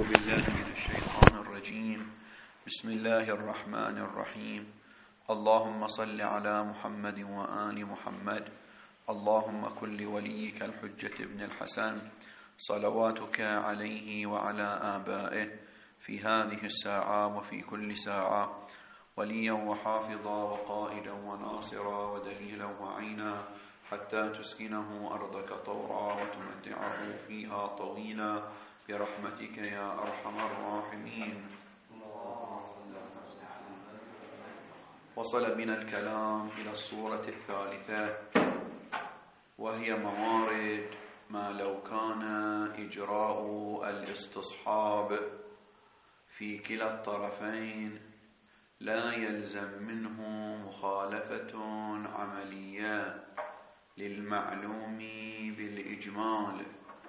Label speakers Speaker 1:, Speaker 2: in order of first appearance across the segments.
Speaker 1: أعوذ بالله من الشيطان الرجيم. بسم الله الرحمن الرحيم. اللهم صل على محمد وآل محمد. اللهم كن لوليك الحجة ابن الحسن صلواتك عليه وعلى آبائه في هذه الساعة وفي كل ساعة وليا وحافظا وقائدا وناصرا ودليلا وعينا حتى تسكنه أرضك طوعا وتمتعه فيها طويلا برحمتك يا أرحم الراحمين. وصل بنا الكلام إلى الصورة الثالثة، وهي موارد ما لو كان إجراء الاستصحاب في كلا الطرفين لا يلزم منه مخالفة عملية للمعلوم بالإجمال،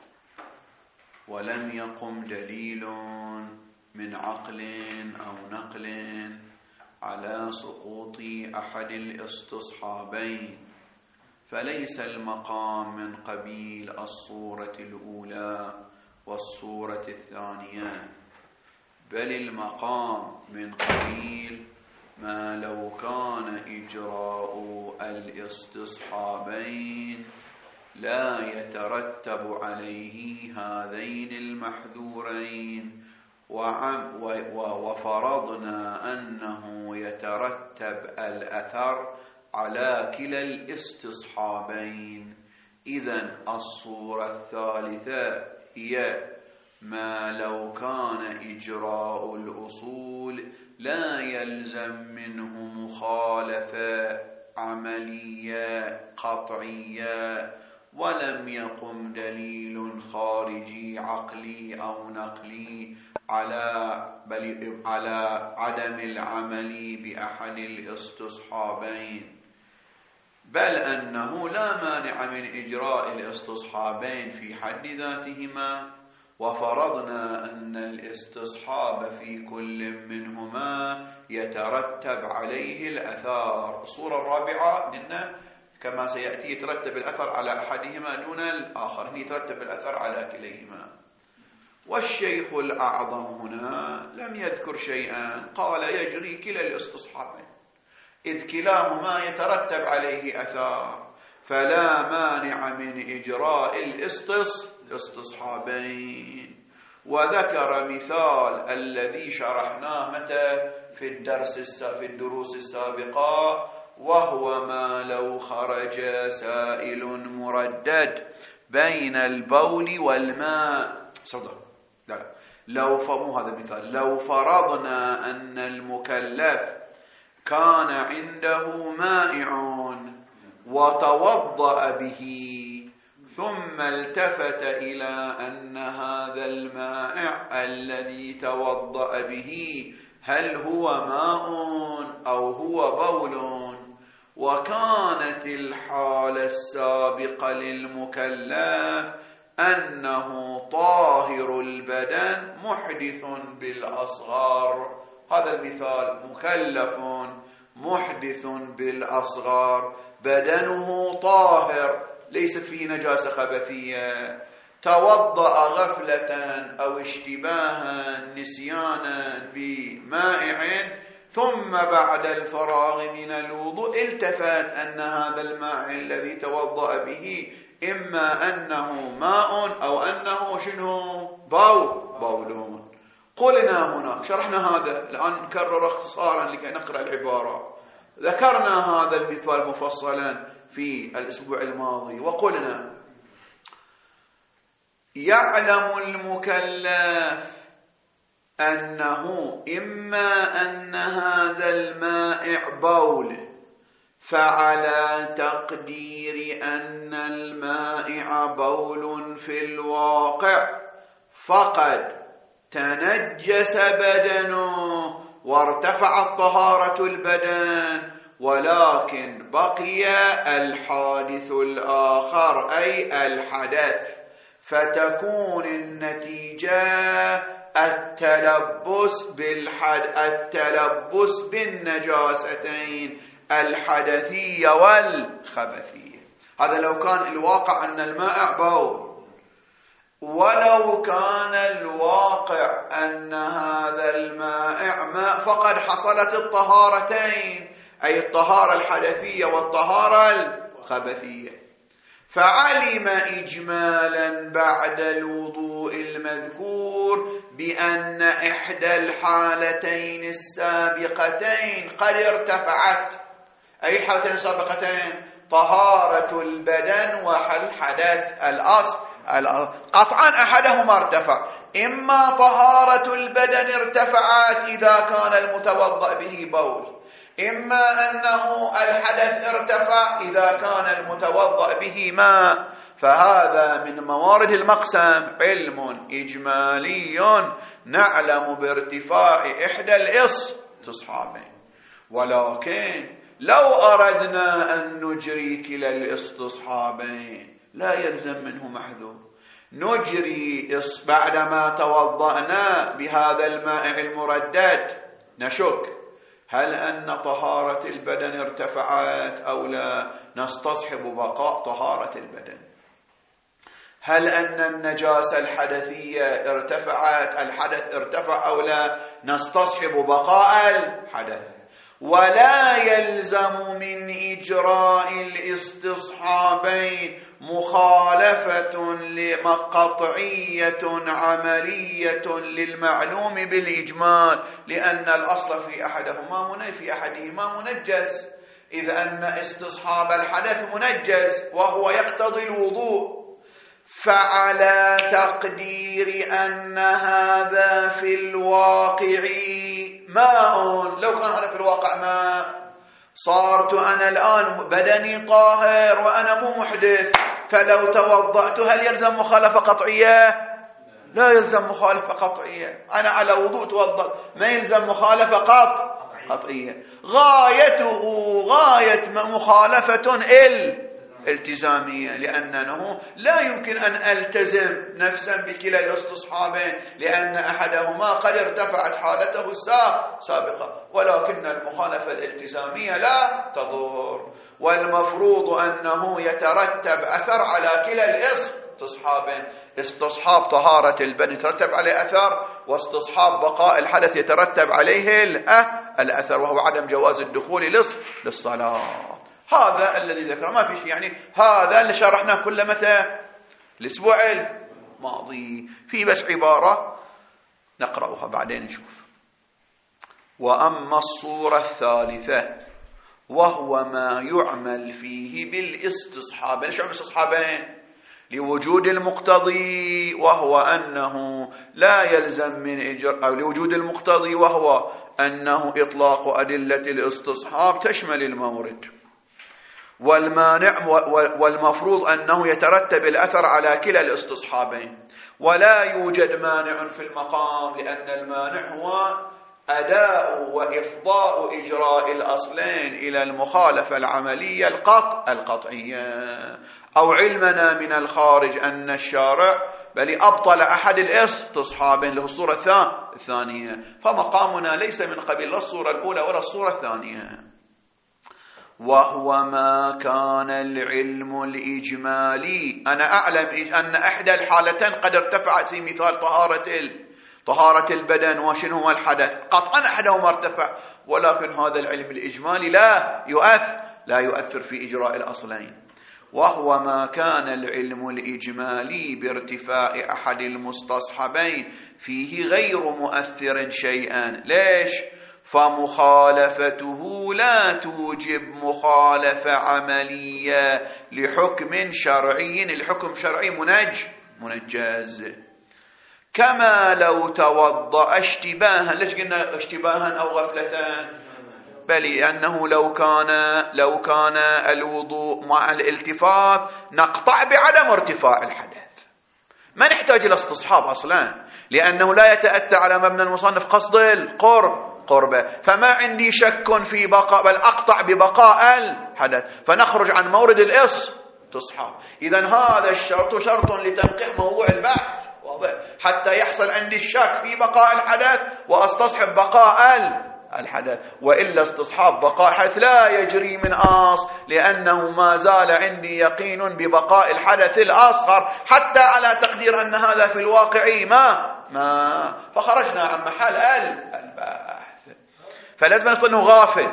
Speaker 1: ولم يقم دليل من عقل أو نقل على سقوط أحد الاستصحابين، فليس المقام من قبيل الصورة الأولى والصورة الثانية، بل المقام من قبيل ما لو كان إجراء الاستصحابين لا يترتب عليه هذين المحذورين، وفرضنا أنه يترتب الأثر على كلا الاستصحابين. إذن الصورة الثالثة هي ما لو كان إجراء الأصول لا يلزم منه مخالفة عملية قطعية، ولم يقم دليل خارجي عقلي أو نقلي على عدم العمل بأحد الاستصحابين، بل أنه لا مانع من إجراء الاستصحابين في حد ذاتهما، وفرضنا أن الاستصحاب في كل منهما يترتب عليه الأثار. الصورة الرابعة قلنا كما سيأتي يترتب الأثر على أحدهما دون الآخر، يترتب الأثر على كليهما. والشيخ الأعظم هنا لم يذكر شيئا، قال يجري كلا الاستصحابين إذ كلاهما يترتب عليه أثار، فلا مانع من إجراء الاستصحابين. وذكر مثال الذي شرحناه متى في الدروس السابقة، وهو ما لو خرج سائل مردد بين البول والماء. صدق لا لو فهموا هذا المثال، لو فرضنا أن المكلف كان عنده مائع وتوضأ به، ثم التفت إلى أن هذا المائع الذي توضأ به هل هو ماء أو هو بول، وكانت الحالة السابقة للمكلف أنه طاهر البدن محدث بالأصغر. هذا المثال مكلف محدث بالأصغر بدنه طاهر ليست فيه نجاسة خبثية، توضأ غفلة أو اشتباها نسيانا بمائع، ثم بعد الفراغ من الوضوء التفت أن هذا الماء الذي توضأ به إما أنه ماء أو أنه شنو بول. قلنا هنا شرحنا هذا، الآن نكرر اختصارا لكي نقرأ العبارة. ذكرنا هذا المثال مفصلا في الأسبوع الماضي، وقلنا يعلم المكلف أنه إما أن هذا المائع بول، فعلى تقدير أن المائع بول في الواقع فقد تنجس بدنه وارتفعت طهارة البدن، ولكن بقي الحادث الآخر أي الحدث، فتكون النتيجة التلبس بالنجاستين الحدثية والخبثية. هذا لو كان الواقع أن الماء بول، ولو كان الواقع أن هذا المائع ماء فقد حصلت الطهارتين، أي الطهارة الحدثية والطهارة الخبثية، فعلم إجمالا بعد الوضوء المذكور بأن إحدى الحالتين السابقتين قد ارتفعت. أي الحالتين السابقتين؟ طهارة البدن والحدث الأصل. قطعا أحدهما ارتفع، إما طهارة البدن ارتفعت إذا كان المتوضأ به بول، إما أنه الحدث ارتفع إذا كان المتوضأ به ماء. فهذا من موارد المقسم علم إجمالي نعلم بارتفاع إحدى الاستصحابين، ولكن لو أردنا أن نجري كلا الاستصحابين لا يلزم منه محذور. نجري بعدما توضأنا بهذا الماء المردد نشك هل أن طهارة البدن ارتفعت أو لا، نستصحب بقاء طهارة البدن. هل أن النجاسة الحدثية ارتفعت، الحدث ارتفع أو لا، نستصحب بقاء الحدث. ولا يلزم من إجراء الاستصحابين مخالفة قطعية عملية للمعلوم بالإجمال، لأن الأصل في أحدهما منجز، إذ أن استصحاب الحدث منجز وهو يقتضي الوضوء. فعلى تقدير أن هذا في الواقع ماء، لو كان هذا في الواقع ماء، صارت أنا الآن بدني طاهر وأنا مو محدث، فلو توضأت هل يلزم مخالفة قطعية؟ لا يلزم مخالفة قطعية. أنا على وضوء توضأ، ما يلزم مخالفة قطعية. غاية مخالفة التزامية، لأنه لا يمكن أن ألتزم نفسا بكلا الاستصحابين، لأن أحدهما قد ارتفعت حالته السابقة، ولكن المخالفة الالتزامية لا تضر. والمفروض أنه يترتب أثر على كلا الاستصحابين. استصحاب طهارة البدن يترتب عليه أثر، واستصحاب بقاء الحدث يترتب عليه الأثر، وهو عدم جواز الدخول للصلاة. هذا الذي ذكره، ما في شيء، يعني هذا اللي شرحناه كل متى؟ الأسبوع الماضي. في بس عبارة نقرأها بعدين نشوف. وأما الصورة الثالثة وهو ما يعمل فيه بالاستصحاب. ليش يعمل استصحابين؟ لوجود المقتضي وهو أنه لا يلزم من إجراء، أو لوجود المقتضي وهو أنه إطلاق أدلة الاستصحاب تشمل المورد، والمانع والمفروض أنه يترتب الأثر على كلا الاستصحابين، ولا يوجد مانع في المقام، لأن المانع هو أداء وإفضاء إجراء الأصلين إلى المخالفة العملية القطعية، أو علمنا من الخارج أن الشارع بل أبطل أحد الاستصحابين له الصورة الثانية، فمقامنا ليس من قبيل لا الصورة الأولى ولا الصورة الثانية. وهو ما كان العلم الإجمالي. أنا أعلم أن إحدى الحالتين قد ارتفعت في مثال طهارة البدن، وشنو هو الحدث؟ قطعا أحدهما ارتفع، ولكن هذا العلم الإجمالي لا يؤثر في إجراء الأصلين. وهو ما كان العلم الإجمالي بارتفاع أحد المستصحبين فيه غير مؤثر شيئا. ليش؟ فمخالفته لا توجب مخالفة عملية لحكم شرعي. الحكم شرعي منجز، كما لو توضأ اشتباها. ليش قلنا اشتباها أو غفلة؟ بل أنه لو كان الوضوء مع الالتفات نقطع بعدم ارتفاع الحدث، ما نحتاج إلى استصحاب أصلا، لأنه لا يتأتى على مبنى المصنف قصد قربه، فما عندي شك في بقاء، بل أقطع ببقاء الحدث، فنخرج عن مورد الاستصحاب. إذن هذا الشرط شرط لتنقيح موضوع البحث، واضح، حتى يحصل عندي الشك في بقاء الحدث وأستصحب بقاء الحدث، وإلا استصحاب بقاء الحدث لا يجري من أصل، لأنه ما زال عندي يقين ببقاء الحدث الأصغر حتى على تقدير أن هذا في الواقع ما فخرجنا عن محل البحث. فلازم نقول أنه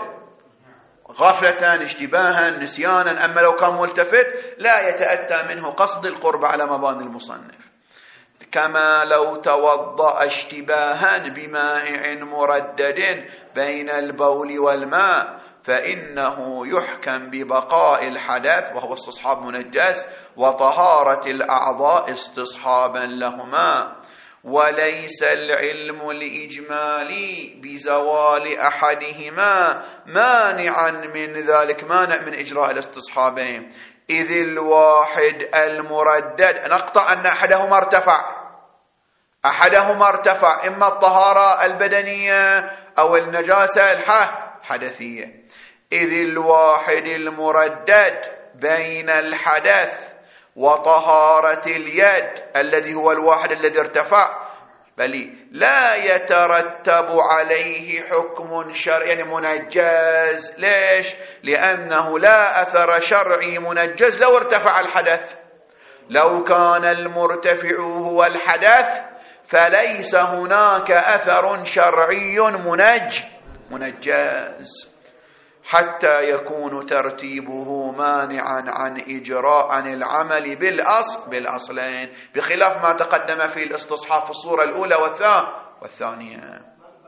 Speaker 1: غافلة اشتباها نسيانا. أما لو كان ملتفت لا يتأتى منه قصد القرب على مباني المصنف. كما لو توضأ اشتباها بماء مردد بين البول والماء فإنه يحكم ببقاء الحدث وهو استصحاب منجس وطهارة الأعضاء استصحابا لهما، وليس العلم الإجمالي بزوال أحدهما مانعا من ذلك، مانع من إجراء الاستصحابين، إذ الواحد المردد نقطع أن أحدهما ارتفع إما الطهارة البدنية أو النجاسة الحدثية، إذ الواحد المردد بين الحدث وطهارة اليد الذي هو الواحد الذي ارتفع بل لا يترتب عليه حكم شرعي يعني منجز. ليش؟ لأنه لا أثر شرعي منجز لو ارتفع الحدث. لو كان المرتفع هو الحدث فليس هناك أثر شرعي منجز حتى يكون ترتيبه مانعا عن العمل بالأصلين، بخلاف ما تقدم في الاستصحاب في الصورة الأولى والثانية.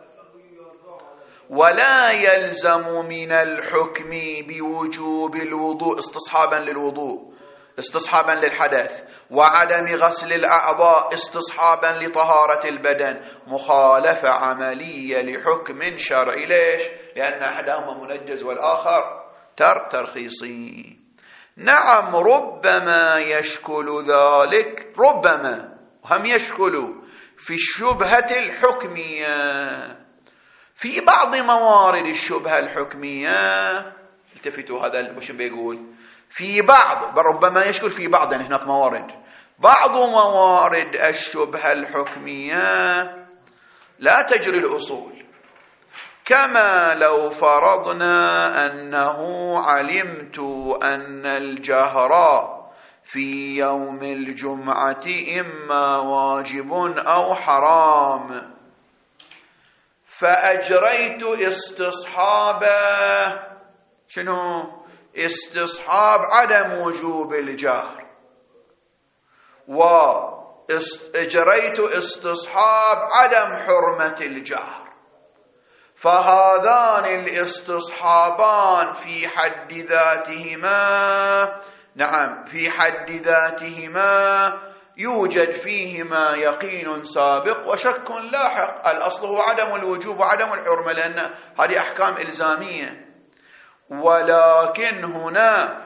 Speaker 1: ولا يلزم من الحكم بوجوب الوضوء استصحابا للحدث وعدم غسل الأعضاء استصحابا لطهارة البدن مخالفة عملية لحكم شرعي. ليش؟ لأن أحدهما منجز والآخر ترخيصي. نعم ربما يشكل ذلك، ربما هم يشكل في الشبهة الحكمية، في بعض موارد الشبهة الحكمية. التفتوا هذا وش بيقول في بعض، ربما يشكل في بعض يعني هناك بعض موارد الشبهة الحكمية لا تجري الأصول، كما لو فرضنا أنه علمت أن الجهر في يوم الجمعة إما واجب أو حرام فأجريت استصحاب عدم وجوب الجهر، وأجريت استصحاب عدم حرمة الجهر، فهذان الاستصحابان في حد ذاتهما يوجد فيهما يقين سابق وشك لاحق. الأصل هو عدم الوجوب وعدم الحرمة لأن هذه أحكام إلزامية، ولكن هنا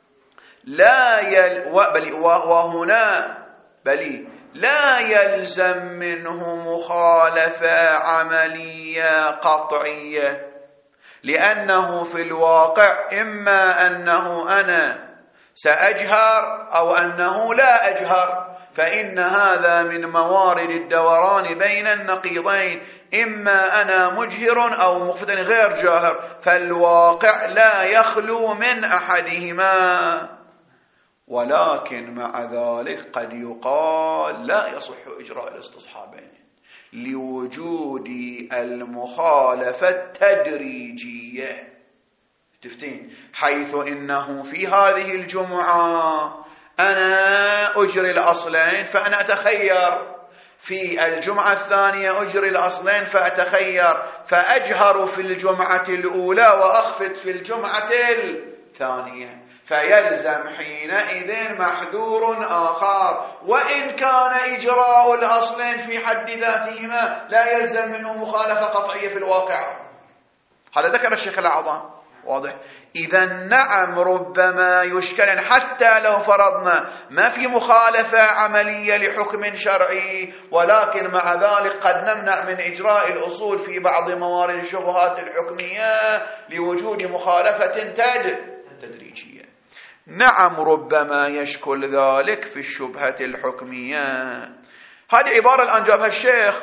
Speaker 1: لا يلزم منه مخالفة عملية قطعية، لأنه في الواقع إما أنه أنا سأجهر أو أنه لا أجهر، فإن هذا من موارد الدوران بين النقيضين، إما أنا مجهر أو مخفت غير جاهر، فالواقع لا يخلو من أحدهما. ولكن مع ذلك قد يقال لا يصح إجراء الاستصحابين لوجود المخالفة التدريجية، تفتين، حيث إنه في هذه الجمعة أنا أجري الأصلين فأنا أتخير، في الجمعة الثانية أجري الأصلين فأتخير، فأجهر في الجمعة الأولى وأخفت في الجمعة الثانية، فيلزم حينئذ محذور آخر، وإن كان إجراء الأصلين في حد ذاتهما لا يلزم منه مخالفة قطعية في الواقع. هذا ذكر الشيخ الأعظم، واضح؟ إذا نعم ربما يشكل حتى لو فرضنا ما في مخالفة عملية لحكم شرعي، ولكن مع ذلك قد نمنع من إجراء الأصول في بعض موارد الشبهات الحكمية لوجود مخالفة تدريجية. نعم ربما يشكل ذلك في الشبهة الحكمية. هذه عبارة الآن جابها الشيخ،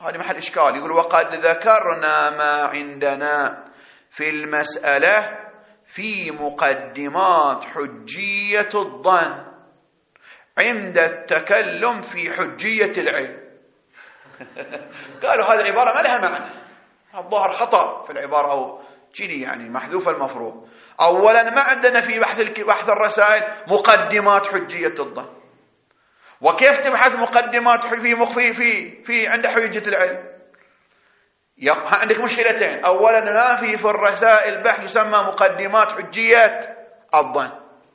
Speaker 1: هذا محل إشكال. يقول وقد ذكرنا ما عندنا في المسألة في مقدمات حجية الظن عند التكلم في حجية العلم. قالوا هذه العبارة ما لها معنى، الظاهر خطأ في العبارة أو جدي يعني محذوف المفروض. أولا ما عندنا في بحث الرسائل مقدمات حجية الظن، وكيف تبحث مقدمات في عند حجية العلم؟ عندك مشكلتين. أولا ما في الرسائل بحث يسمى مقدمات حجية الظن،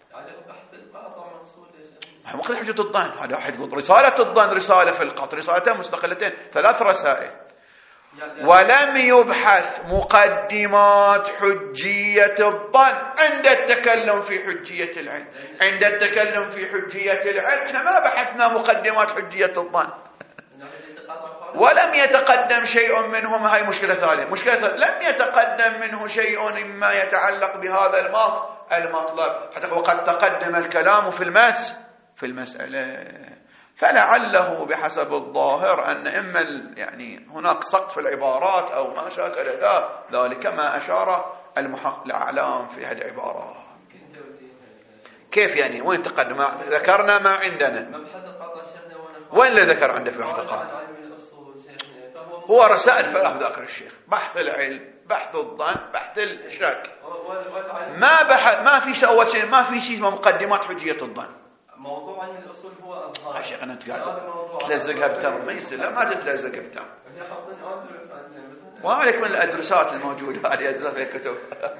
Speaker 1: مقدمة حجية الظن هذا واحد يقول رسالة الظن رسالة في القطر، رسالتين مستقلتين 3 رسائل. ولم يبحث مقدمات حجية الظن عند التكلم في حجية العلم. عند التكلم في حجية العلم احنا ما بحثنا مقدمات حجية الظن، ولم يتقدم شيء منهما. هاي مشكلة ثالثة. مشكلة لم يتقدم منه شيء مما يتعلق بهذا المطلب، حتى وقد تقدم الكلام في المسألة. فلعله بحسب الظاهر أن إما يعني هناك سقط في العبارات أو ما شاكل ذلك ما أشار الأعلام في هذه العبارة. كيف يعني؟ وين تقدم؟ ذكرنا ما عندنا. وين اللي ذكر عنده في محققات؟ هو رسائل فلا ذكر الشيخ، بحث العلم، بحث الظن، بحث الشك. ما في شيء. أول شيء ما في شيء اسمه مقدمات حجية الظن.
Speaker 2: موضوع علم الأصول هو أظهار. يا
Speaker 1: شيخ أنت قاعد تلزقها بتمر، ما يصير. لا ما تتلزق بتمر. وعليك من الأدرسات الموجودة هذه أدرسات في الكتب.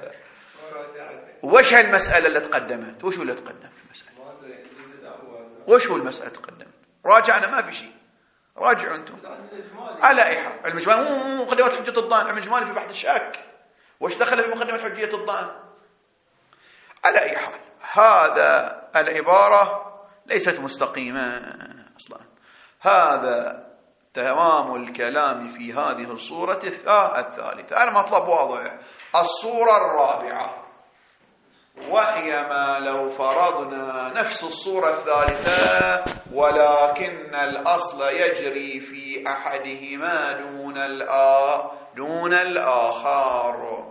Speaker 1: وش هالمسألة اللي تقدمت؟ وش هو اللي تقدم في المسألة؟ وش هو المسألة تقدمت؟ راجعنا ما في شيء. راجعوا أنتم. على أي حال المجمال مو مقدمة حجية الظن، المجمال في بحث الشك. وش دخل في مقدمة حجية الظن؟ على أي حال هذا العبارة ليست مستقيمة أصلا. هذا تمام الكلام في هذه الصورة الثالثة. المطلب واضح. الصورة الرابعة وهي ما لو فرضنا نفس الصورة الثالثة ولكن الأصل يجري في أحدهما دون الآخر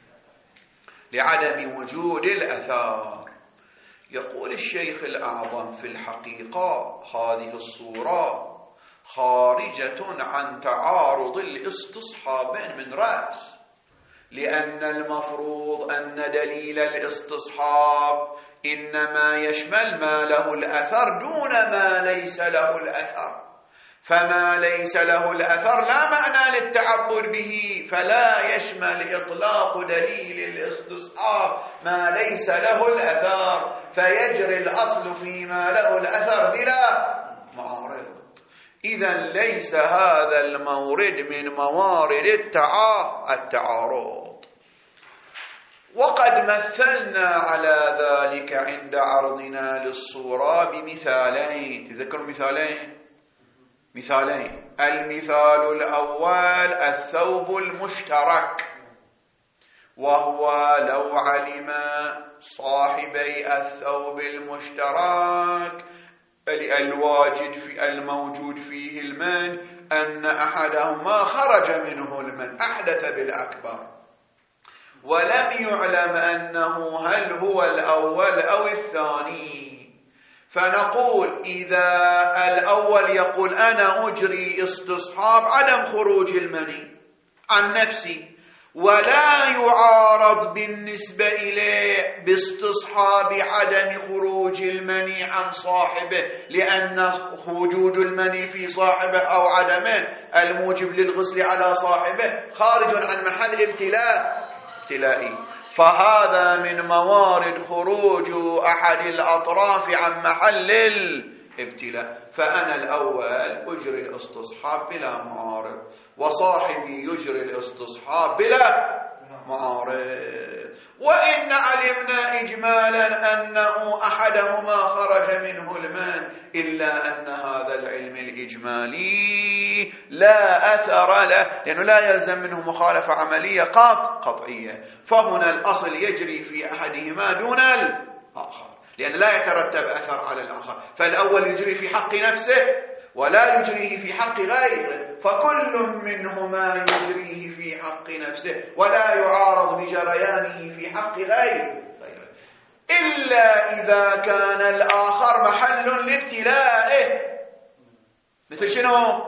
Speaker 1: لعدم وجود الأثار. يقول الشيخ الأعظم في الحقيقة هذه الصورة خارجة عن تعارض الاستصحابين من رأس، لأن المفروض أن دليل الاستصحاب إنما يشمل ما له الأثر دون ما ليس له الأثر، فما ليس له الأثر لا معنى للتعبد به، فلا يشمل إطلاق دليل الاستصحاب ما ليس له الأثر، فيجري الأصل فيما له الأثر بلا معارض. إذن ليس هذا المورد من موارد التعارض. وقد مثلنا على ذلك عند عرضنا للصورة بمثالين. تذكروا مثالين. المثال الأول الثوب المشترك، وهو لو علم صاحبي الثوب المشترك الموجود فيه المن أن أحدهما خرج منه المن أحدث بالأكبر، ولم يعلم أنه هل هو الأول أو الثاني، فنقول إذا الأول يقول أنا أجري استصحاب عدم خروج المني عن نفسي، ولا يعارض بالنسبة إليه باستصحاب عدم خروج المني عن صاحبه، لأن وجود المني في صاحبه أو عدمه الموجب للغسل على صاحبه خارج عن محل ابتلائي، فهذا من موارد خروج أحد الأطراف عن محل الابتلاء. فأنا الأول أجري الاستصحاب بلا معارض، وصاحبي يجري الاستصحاب بلا معارض. وإن علمنا إجمالا أنه أحدهما خرج منه المن، إلا أن هذا العلم الإجمالي لا أثر له، لأنه لا يلزم منه مخالفة عملية قطعية، فهنا الأصل يجري في أحدهما دون الآخر، لأن لا يترتب أثر على الآخر، فالأول يجري في حق نفسه ولا يجريه في حق غيره، فكل منهما يجريه في حق نفسه ولا يعارض بجريانه في حق غيره إلا إذا كان الآخر محل لابتلائه. مثل شنو؟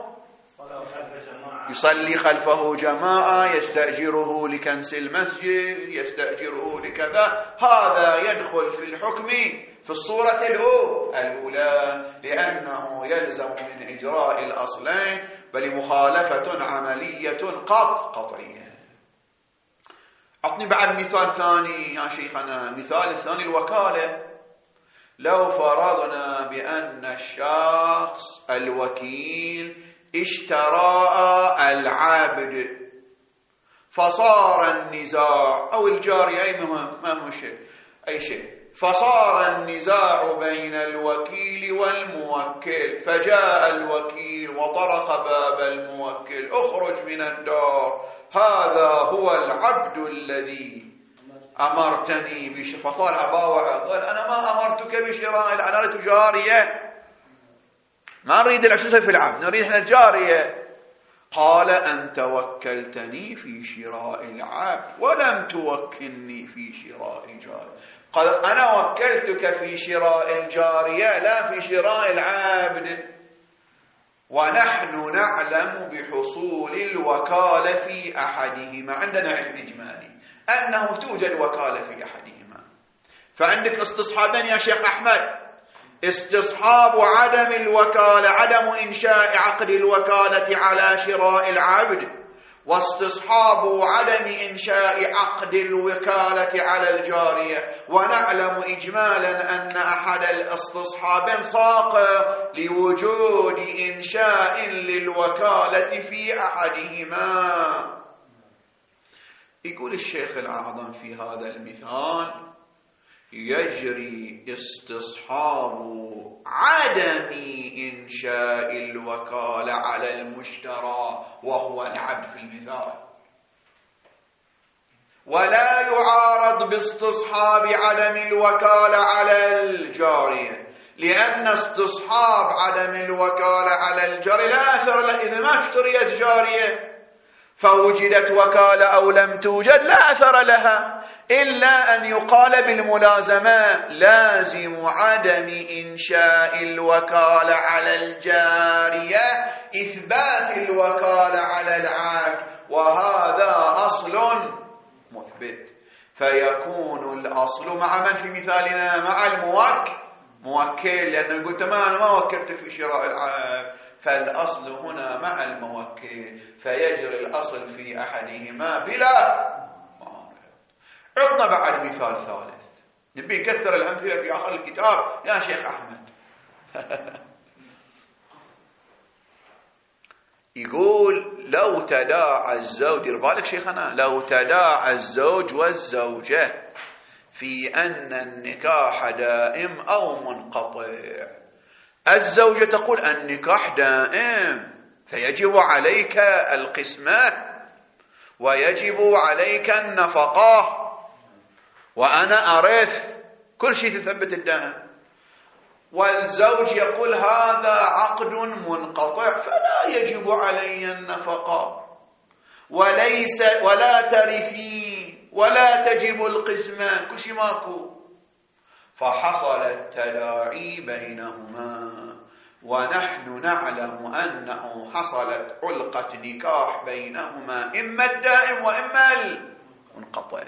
Speaker 1: يصلي خلفه جماعة، يستأجره لكنس المسجد، يستأجره لكذا، هذا يدخل في الحكم في الصورة الأولى لأنه يلزم من إجراء الأصلين بل مخالفة عملية قطعية. أعطني بعد مثال ثاني يا شيخنا. مثال الثاني الوكالة. لو فرضنا بأن الشخص الوكيل اشترى العبد فصار النزاع أو الجارية أي شيء فصار النزاع بين الوكيل والموكل، فجاء الوكيل وطرق باب الموكل: اخرج من الدار، هذا هو العبد الذي أمرتني بشراء. فطلع باوع قال: أنا ما أمرتك بشراء، أنا أردت جارية، ما نريد العشوسة في العبد، نريد احنا الجارية. قال: أنت وكلتني في شراء العبد ولم توكلني في شراء الجارية. قال: أنا وكلتك في شراء الجارية لا في شراء العبد. ونحن نعلم بحصول الوكالة في أحدهما، عندنا علم إجمالي أنه توجد وكالة في أحدهما. فعندك استصحابين يا شيخ أحمد: استصحاب عدم الوكالة، عدم إنشاء عقد الوكالة على شراء العبد، واستصحاب عدم إنشاء عقد الوكالة على الجارية. ونعلم إجمالا أن أحد الاستصحابين ساقط لوجود إنشاء للوكالة في أحدهما. يقول الشيخ الأعظم في هذا المثال: يجري استصحاب عدم إنشاء الوكالة على المشترى وهو العبد في المثال، ولا يعارض باستصحاب عدم الوكالة على الجارية، لأن استصحاب عدم الوكالة على الجارية لا أثر له إذا ما اشتريت جارية، فوجدت وكالة أو لم توجد لا أثر لها، إلا أن يقال بالملازمة: لازم عدم إنشاء الوكالة على الجارية إثبات الوكالة على العبد، وهذا أصل مثبت. فيكون الأصل مع من في مثالنا؟ مع الموكل، لأن قلت أنا ما وكلتك في شراء العبد، فالأصل هنا مع الموكل، فيجري الأصل في أحدهما بلا معارض. عطنا بعد مثال ثالث، نبي نكثر الأمثلة في آخر الكتاب يا شيخ أحمد. يقول: لو تداعى الزوج، دير بالك شيخنا، لو تداعى الزوج والزوجة في أن النكاح دائم أو منقطع. الزوجة تقول: النكاح دائم، فيجب عليك القسمة ويجب عليك النفقة، وأنا أرث، كل شيء تثبت الدائم. والزوج يقول: هذا عقد منقطع فلا يجب علي النفقة ولا ترثين ولا تجب القسمة، كل شيء ماكو. فحصل التداعي بينهما، ونحن نعلم أنه حصلت علقة نكاح بينهما، إما الدائم وإما المنقطع.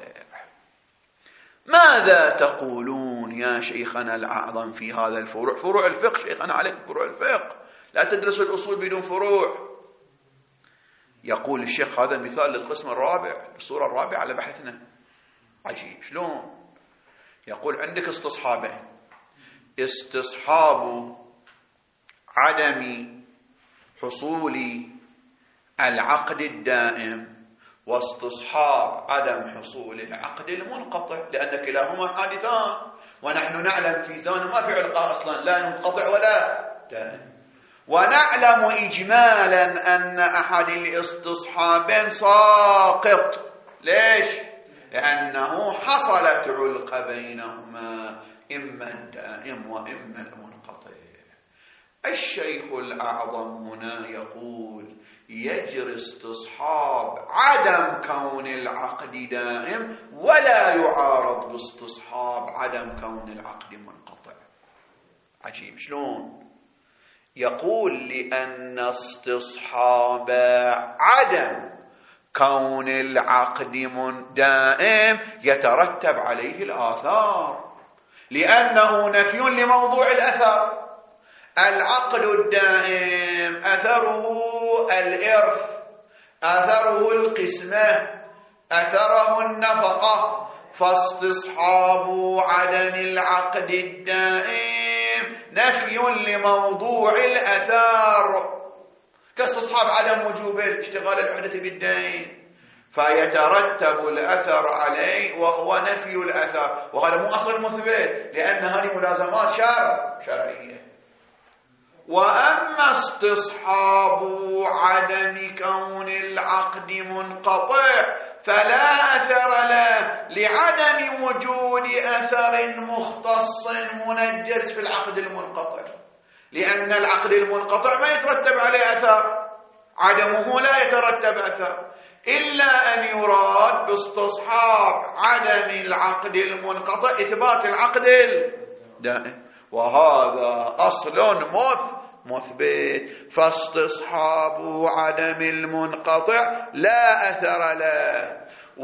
Speaker 1: ماذا تقولون يا شيخنا الأعظم في هذا الفروع؟ فروع الفقه شيخنا، عليك فروع الفقه، لا تدرسوا الأصول بدون فروع. يقول الشيخ: هذا المثال للقسم الرابع، الصورة الرابعة على بحثنا. عجيب، شلون؟ يقول: عندك استصحابين: استصحاب عدم حصول العقد الدائم، واستصحاب عدم حصول العقد المنقطع، لأن كلاهما حادثان، ونحن نعلم في زمن ما في علقة أصلا، لا منقطع ولا دائم. ونعلم إجمالا أن أحد الاستصحابين ساقط. ليش؟ لأنه حصلت علقة بينهما، إما الدائم وإما المنقطع. الشيخ الأعظم هنا يقول: يجري استصحاب عدم كون العقد دائم ولا يعارض باستصحاب عدم كون العقد منقطع. عجيب شلون؟ يقول لأن استصحاب عدم كون العقد دائم يترتب عليه الآثار، لأنه نفي لموضوع الأثر. العقد الدائم أثره الإرث، أثره القسمة، أثره النفقة، فاستصحاب عدم العقد الدائم نفي لموضوع الأثر، كاستصحاب عدم وجوب اشتغال العهدة بالدين، فيترتب الأثر عليه وهو نفي الأثر، وهذا مو أصل مثبت لأن هذه ملازمات شرعية. وأما استصحاب عدم كون العقد منقطع فلا أثر له لعدم وجود أثر مختص منجز في العقد المنقطع، لأن العقد المنقطع ما يترتب عليه أثر، عدمه لا يترتب أثر، إلا أن يراد باستصحاب عدم العقد المنقطع إثبات العقد الدائم، وهذا أصل مثبت. فاستصحاب عدم المنقطع لا أثر له،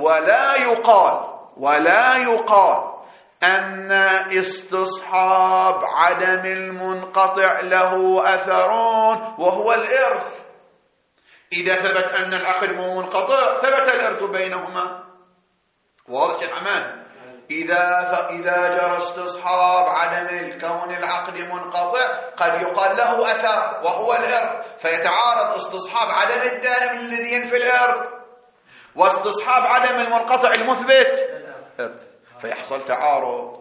Speaker 1: ولا يقال أن استصحاب عدم المنقطع له أثر وهو الإرث. إذا ثبت أن العقد منقطع ثبت الإرث بينهما، واضح العمل. إذا جرى استصحاب عدم كون العقد منقطع قد يقال له أثر وهو الإرث، فيتعارض استصحاب عدم الدائم الذي ينفي الإرث واستصحاب عدم المنقطع المثبت إرث، فيحصل تعارض.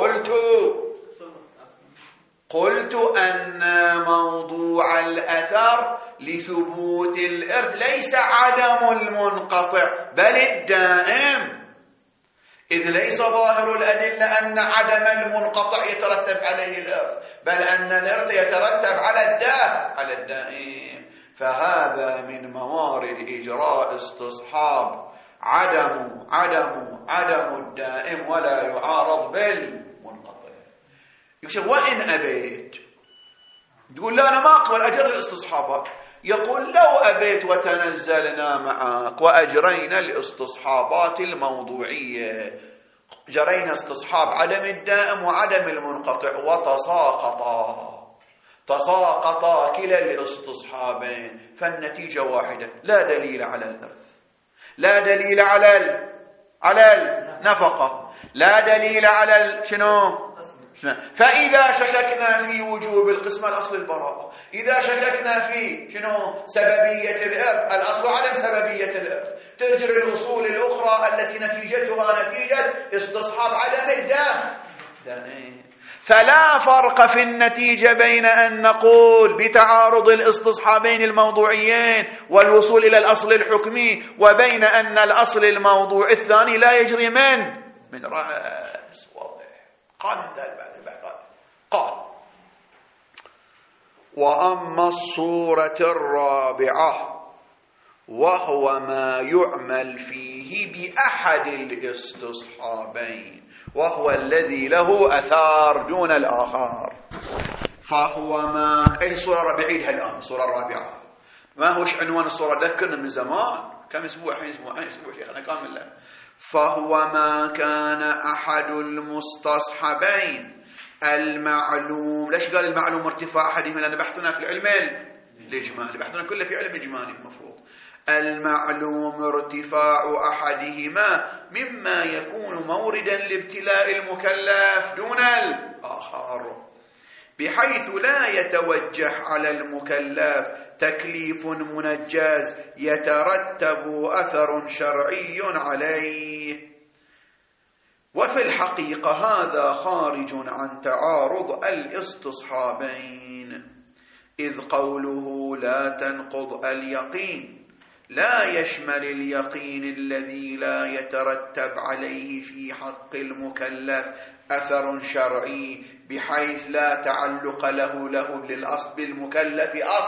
Speaker 1: قلت أن موضوع الأثر لثبوت الإرث ليس عدم المنقطع بل الدائم، إذ ليس ظاهر الأدلة أن عدم المنقطع يترتب عليه الإرث، بل أن الإرث يترتب على الدائم. فهذا من موارد إجراء استصحاب عدم الدائم ولا يعارض بالمنقطع. يقول وإن أبيت، تقول لا أنا ما أقبل أجر الاستصحابات، يقول لو أبيت وتنزلنا معك وأجرينا الاستصحابات الموضوعية، جرينا استصحاب عدم الدائم وعدم المنقطع وتساقطا كلا الاستصحابين، فالنتيجة واحدة، لا دليل على الإرث، لا دليل على النفقة، لا دليل على شنو؟ فإذا شككنا في وجوب القسمة الأصل البراءة، إذا شككنا في سببية الإرث الأصل عدم سببية الإرث، تجري الأصول الأخرى التي نتيجتها نتيجة استصحاب عدم الدائم. فلا فرق في النتيجة بين أن نقول بتعارض الاستصحابين الموضوعيين والوصول إلى الأصل الحكمي وبين أن الأصل الموضوع الثاني لا يجري من رأس. واضح. قال وأما الصورة الرابعة وهو ما يعمل فيه بأحد الاستصحابين وهو الذي له أثار دون الآخر، فهو ما الصورة الرابعة عيدها الآن. الصورة الرابعة ما هوش عنوان الصورة، ذكرنا من زمان كم أسبوع، حين أسبوع شيخنا كامل. فهو ما كان أحد المستصحبين المعلوم. ليش قال المعلوم ارتفاع أحدهما؟ لأن بحثنا في العلم الإجمالي، بحثنا كله في علم إجمالي. المفروض المعلوم ارتفاع أحدهما مما يكون موردا لابتلاء المكلف دون الآخر، بحيث لا يتوجه على المكلف تكليف منجز يترتب أثر شرعي عليه. وفي الحقيقة هذا خارج عن تعارض الاستصحابين، إذ قوله لا تنقض اليقين لا يشمل اليقين الذي لا يترتب عليه في حق المكلف أثر شرعي، بحيث لا تعلق له للأصل بالمكلف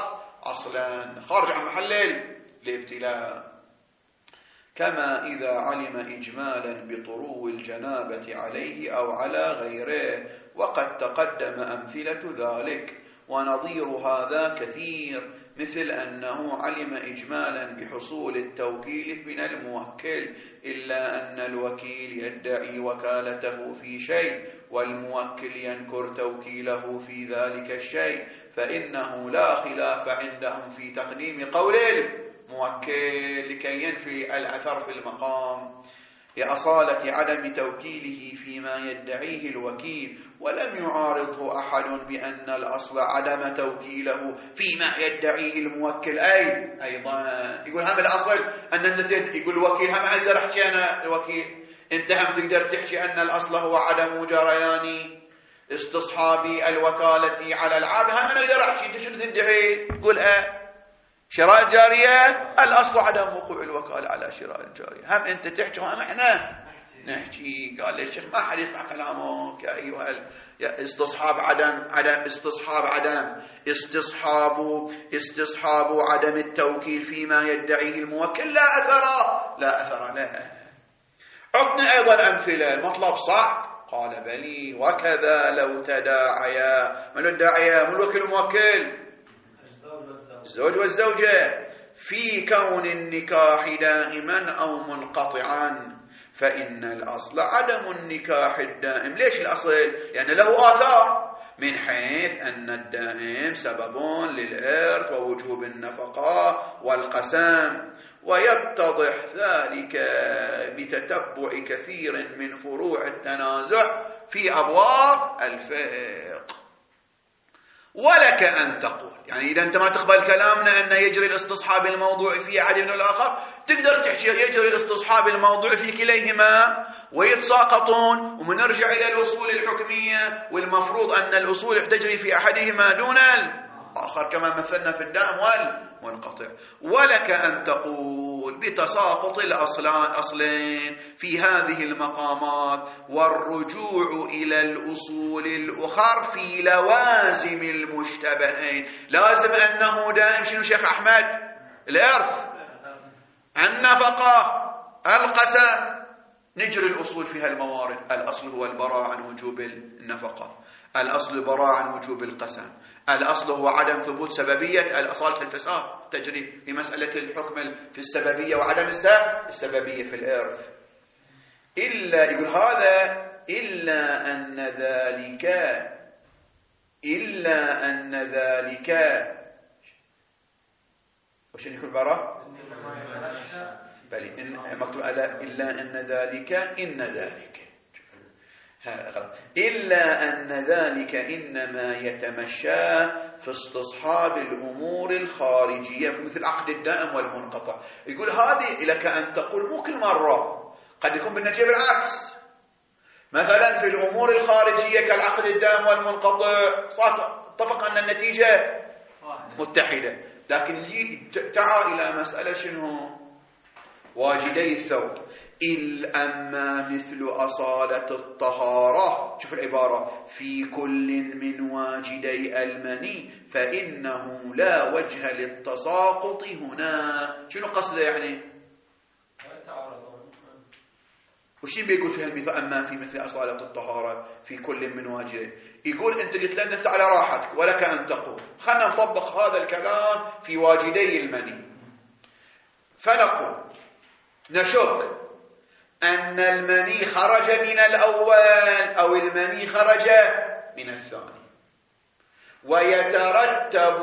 Speaker 1: أصلا خارج عن محل الابتلاء. كما إذا علم إجمالا بطرو الجنابة عليه أو على غيره، وقد تقدم أمثلة ذلك. ونظير هذا كثير، مثل أنه علم إجمالا بحصول التوكيل من الموكل، إلا أن الوكيل يدعي وكالته في شيء والموكل ينكر توكيله في ذلك الشيء، فإنه لا خلاف عندهم في تقديم قول الموكل لكي ينفي الأثر في المقام لأصالة عدم توكيله فيما يدعيه الوكيل، ولم يعارضه أحد بأن الأصل عدم توكيله فيما يدعيه الموكل. أيضا يقول هم الأصل أن يقول الوكيل هم أقدر أحكي أنا الوكيل، أنت هم تقدر تحكي أن الأصل هو عدم جريان استصحاب الوكالة على العبد، هم أنا أقدر أحكي. أنت شنو تدعي؟ يقول شراء الجارية الأصل عدم وقوع الوكالة على شراء الجارية، هم أنت تحكي وهم إحنا نحكي. قال لي الشيخ ما حد يسمع كلامك يا أيها استصحاب عدم التوكيل فيما يدعيه الموكل لا أثر له. عطنا أيضا أمثلة. المطلب صعب. قال بلي وكذا لو تداعيا. من الداعية؟ من الوكيل الموكل؟ الزوج والزوجة في كون النكاح دائما أو منقطعا، فإن الأصل عدم النكاح الدائم. ليش الأصل؟ لأن له آثار، من حيث أن الدائم سبب للإرث ووجوب النفقة والقسام، ويتضح ذلك بتتبع كثير من فروع التنازع في أبواب الفقه. ولك أن تقول، يعني إذا أنت ما تقبل كلامنا أن يجري الاستصحاب الموضوع في أحد من الآخر، تقدر تحكي يجري الاستصحاب الموضوع في كليهما ويتساقطون، ومنرجع إلى الأصول الحكمية، والمفروض أن الأصول تجري في أحدهما دون الآخر كما مثلنا في الدائم والمنقطع. ولك أن تقول بتساقط الأصلين في هذه المقامات والرجوع إلى الأصول الأخر في لوازم المشتبهين. لازم أنه دائم شنو شيخ أحمد؟ الإرث، النفقة، القسم. نجري الأصول فيها الموارد. الأصل هو البراءة عن وجوب النفقة، الأصل البراءة عن وجوب القسم، الأصل هو عدم ثبوت سببية الأصالة الفساد تجري في مسألة الحكم في السببية وعدم السببية في الإرث. إلا يقول هذا إلا أن ذلك وش يكون براء؟ بل مكتوب على إلا أن ذلك إلا أن ذلك إنما يتمشى في استصحاب الأمور الخارجية مثل عقد الدائم والمنقطع. يقول هذه لك أن تقول مو كل مرة، قد يكون بالنتيجة بالعكس. مثلا في الأمور الخارجية كالعقد الدائم والمنقطع اتفق أن النتيجة متحدة، لكن تعال إلى مسألة شنو؟ واجدي الثوب. أما مثل أصالة الطهارة، شوف العبارة، في كل من واجدي المني فإنه لا وجه للتساقط هنا. شنو قصده يعني؟ وش بيقول في هالمثال؟ أما في مثل أصالة الطهارة في كل من واجدي، يقول أنت قلت لنا على راحتك ولك أن تقول. خلنا نطبق هذا الكلام في واجدي المني، فنقول نشك أن المني خرج من الأول أو المني خرج من الثاني، ويترتب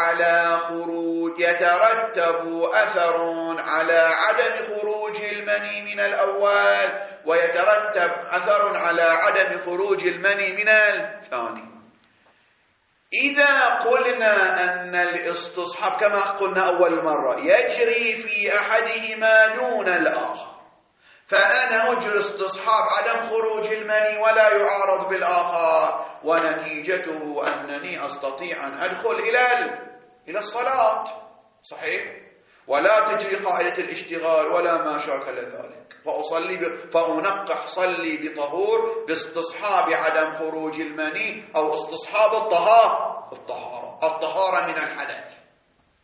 Speaker 1: أثر على عدم خروج المني من الأول، ويترتب أثر على عدم خروج المني من الثاني. إذا قلنا أن الاستصحاب كما قلنا أول مرة يجري في أحدهما دون الآخر، فأنا أجري استصحاب عدم خروج المني ولا يعارض بالآخر، ونتيجته أنني أستطيع أن أدخل إلى الصلاة، صحيح؟ ولا تجري قاعدة الاشتغال ولا ما شاكل ذلك، فأنقح صلي بطهور باستصحاب عدم خروج المني أو استصحاب الطهارة من الحدث.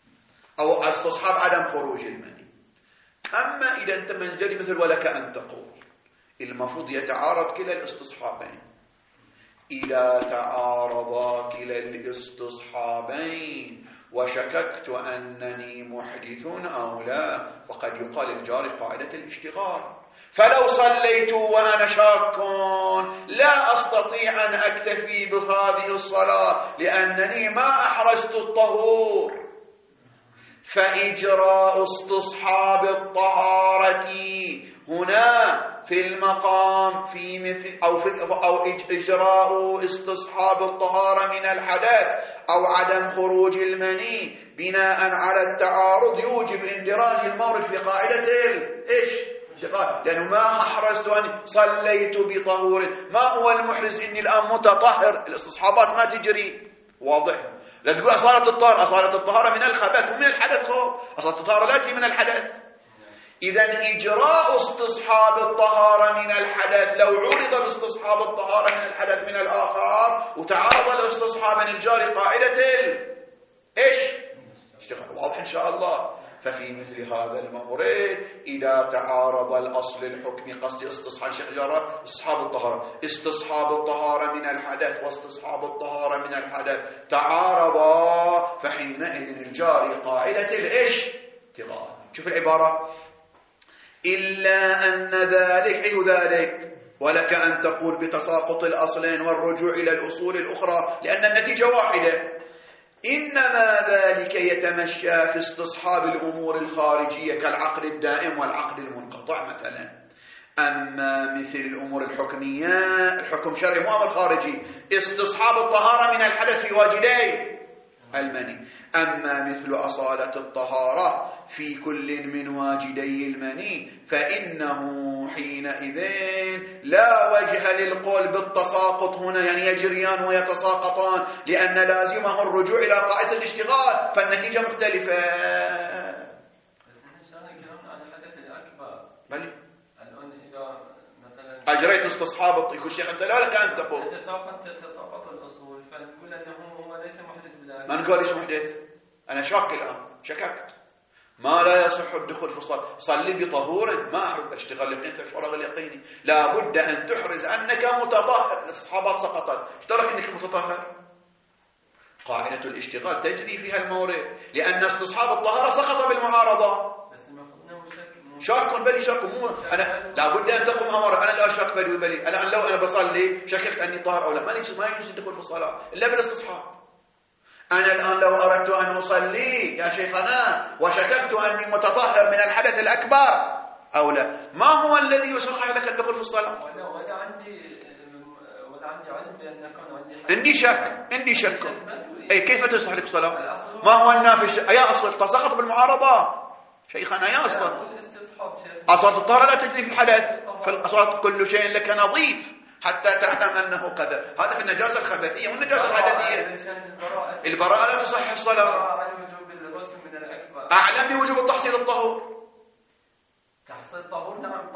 Speaker 1: أو استصحاب عدم خروج المني. أما إذا أنت منجلي مثل ولك أن تقول، المفروض يتعارض كلا الاستصحابين. إذا تعارضا كلا الاستصحابين وشككت أنني محدث أو لا، فقد يقال الجاري قاعدة الاشتغال. فلو صليت وأنا شاك لا أستطيع أن أكتفي بهذه الصلاة لأنني ما أحرزت الطهور، فإجراء استصحاب الطهارة هنا في المقام في مثل أو إجراء استصحاب الطهارة من الحدث أو عدم خروج المني بناء على التعارض يوجب اندراج المورد في قاعدة لأنه ما أحرزت أن صليت بطهور. ما هو المحرز؟ إني الآن متطهر، الاستصحابات ما تجري. واضح؟ لا تقول أصالة الطهارة من الخبث ومن الحدث. أصالة الطهارة لا تجي من الحدث. إذن إجراء استصحاب الطهارة من الحدث، لو عرض استصحاب الطهارة من الحدث من الآخر وتعارض الاستصحاب من الجاري قاعدة واضح إن شاء الله. ففي مثل هذا المورد إذا تعارض الأصل الحكمي، قصد استصحاب الطهارة من الحدث واستصحاب الطهارة من الحدث تعارضا، فحينئذ الجاري قاعدة الاشتغال. شوف العبارة، إلا أن ذلك ولك أن تقول بتساقط الأصلين والرجوع إلى الأصول الأخرى لأن النتيجة واحدة. إنما ذلك يتمشى في استصحاب الأمور الخارجية كالعقد الدائم والعقد المنقطع مثلا. أما مثل الأمور الحكمية، الحكم شرعي مو أمر خارجي، استصحاب الطهارة من الحدث في واجدي المني. أما مثل أصالة الطهارة في كل من واجدي المني فإنه حينئذ لا وجه للقول بالتساقط هنا، يعني يجريان ويتساقطان، لأن لازمه الرجوع إلى قاعدة الاشتغال، فالنتيجة مختلفة. بل أجريت استصحاب يقول الشيخ أنت لا لك أن تقول
Speaker 2: تتساقط الأصول، فنقول أنه هو ليس محدث بالآن.
Speaker 1: ما نقول ليش محدث، أنا شاك الآن، شككت ما لا يصح الدخول في الصلاة. صلي بطهور، ما أحرز اشتغل لقيت الفراغ اليقيني. لا بد أن تحرز أنك متطهر. الصحابات سقطت، اشترك أنك متطهر. قاعدة الاشتغال تجري فيها المورد، لأن استصحاب الطهارة سقط بالمعارضة. شاك بلي شاك مو أنا لا بد أن تقوم أمر. أنا لا شاك بلي الآن لو أنا بصلي شككت أني طاهر أو لا، ما يجوز الدخول في الصلاة إلا بالاستصحاب. أنا الآن لو أردت أن أصلي يا شيخنا وشككت أني متطهر من الحدث الأكبر أو لا، ما هو الذي يسخر لك الدخول في الصلاة؟
Speaker 2: ولا عندي علم بأن كان
Speaker 1: عندي شك. أي كيف تصح لك الصلاة؟ ما هو النافش؟ يا أصل تسقط بالمعارضة شيخنا، يا أصل الطهارة لا تجري في الحدث، فالأصل كل شيء لك نظيف حتى تعلم أنه قدر. هذا في النجاسة الخبثية والنجاسة الحدثية. البراءة لا تصح الصلاة. أعلم بوجوب التحصيل الطهور.
Speaker 2: تحصيل الطهور نعم.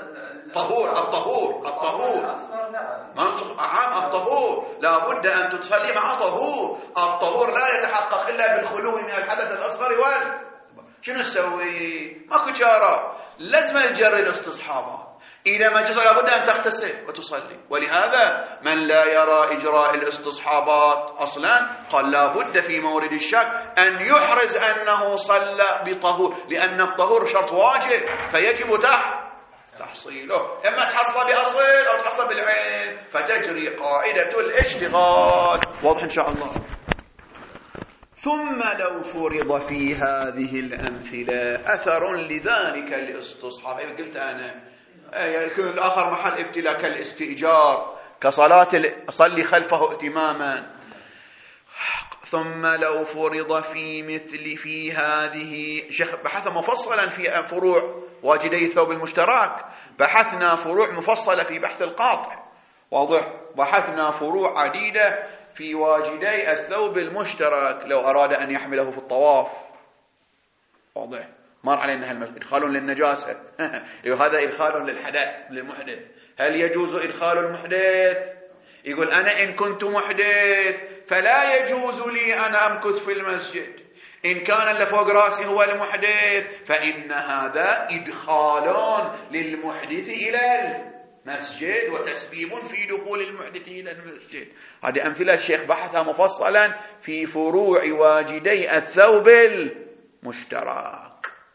Speaker 1: الطهور منصوص عام. الطهور لا بد أن تصلي مع طهور. الطهور لا يتحقق إلا بالخلو من الحدث الأصغر شنو نسوي؟ ماكو چارة، لازم نجري الاستصحابات. إذا ما جزء لابد أن تغتسل وتصلي. ولهذا من لا يرى إجراء الاستصحابات أصلا قال لابد في مورد الشك أن يحرز أنه صلى بطهور، لأن الطهور شرط واجب فيجب تحصيله. إما تحصل بأصل أو تحصل بالعين، فتجري قاعدة الاشتغال. واضح إن شاء الله. ثم لو فرض في هذه الأمثلة أثر لذلك الاستصحاب، قلت أنا يكون الآخر محل ابتلاء كالاستئجار، كصلاة أصلي خلفه ائتماما. ثم لو فرض في هذه شيخ بحث مفصلا في فروع واجدي الثوب المشترك، بحثنا فروع مفصلة في بحث القاطع. واضح؟ بحثنا فروع عديدة في واجدي الثوب المشترك لو أراد أن يحمله في الطواف. واضح؟ مر علينا إدخال للنجاسة هذا إدخال للحدث للمحدث. هل يجوز إدخال المحدث؟ يقول أنا إن كنت محدث فلا يجوز لي أن أمكث في المسجد. إن كان اللي فوق راسي هو المحدث فإن هذا إدخال للمحدث إلى المسجد وتسبيب في دخول المحدث إلى المسجد. هذه أمثلة الشيخ بحثها مفصلا في فروع واجدي الثوب المشترك.